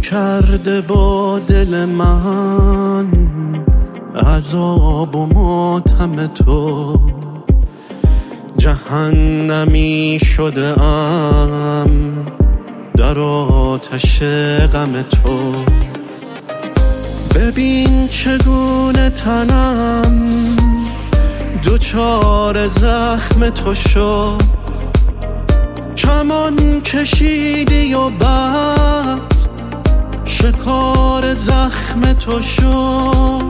کرده با دل من عذاب و ماتم تو، جهنمی شده ام در آتش غم تو. ببین چگونه تنم دوچار زخم تو شد، کمان کشیدی و بعد شکار زخم تو شد،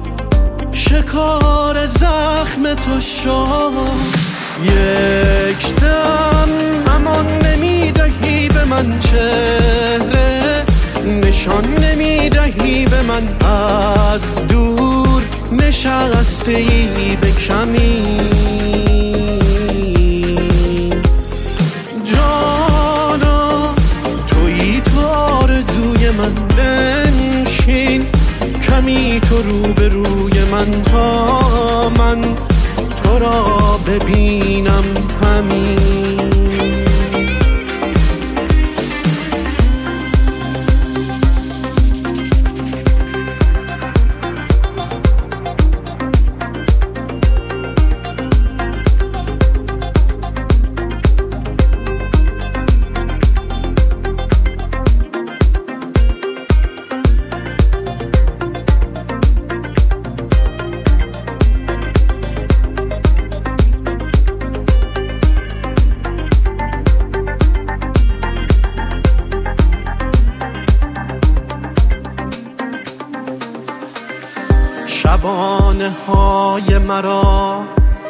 شکار زخم تو شد. یک دم امان نمیدهی به من چهره، نشان نمیدهی به من از دور نشسته ای به کمین. جانا تویی تو آرزوی من، بنشین کمی تو روبروی من تا من تو را ببینم همین. شبانه های مرا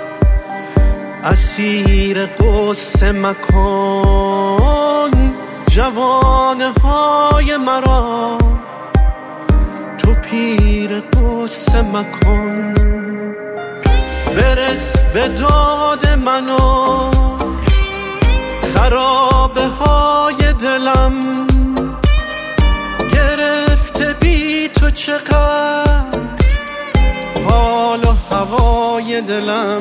اسیر قصه مکن، جوانه های مرا تو پیر قصه مکن. برس به داد منو خرابه های دلم، گرفته بی تو چقدر حال و هوای دلم.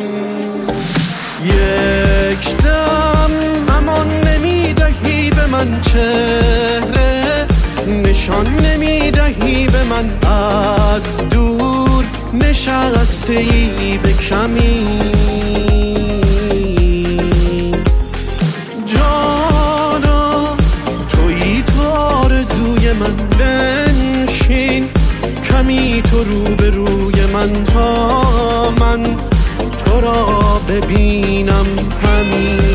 یک دم امان نمیدهی به من چهره، نشان نمیدهی به من از دور نشسته ای به کمین. جانا تویی تو آرزوی من، بنشین کمی تو روبروی من تا من تو را ببینم همین.